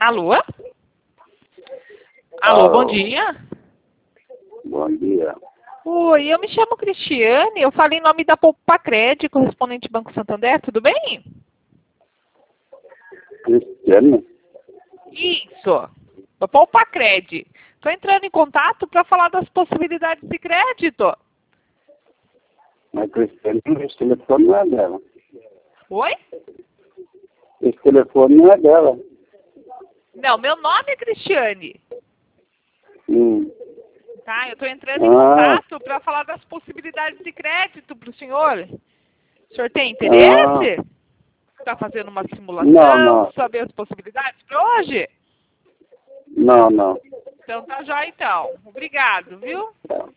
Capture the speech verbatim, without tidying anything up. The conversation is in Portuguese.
Alô? Alô, bom dia. Bom dia. Oi, eu me chamo Cristiane, eu falo em nome da Poupacred, correspondente Banco Santander, tudo bem? Cristiane? Isso, da Poupacred. Estou entrando em contato para falar das possibilidades de crédito. Mas Cristiane, esse telefone não é dela. Oi? Esse telefone não é dela. Não, meu nome é Cristiane. Hum. Tá, eu estou entrando em Ah. contato para falar das possibilidades de crédito para o senhor. O senhor tem interesse? Está fazendo uma simulação? Não, não. Saber as possibilidades para hoje? Não, não. Então tá já então. Obrigado, viu? Tá.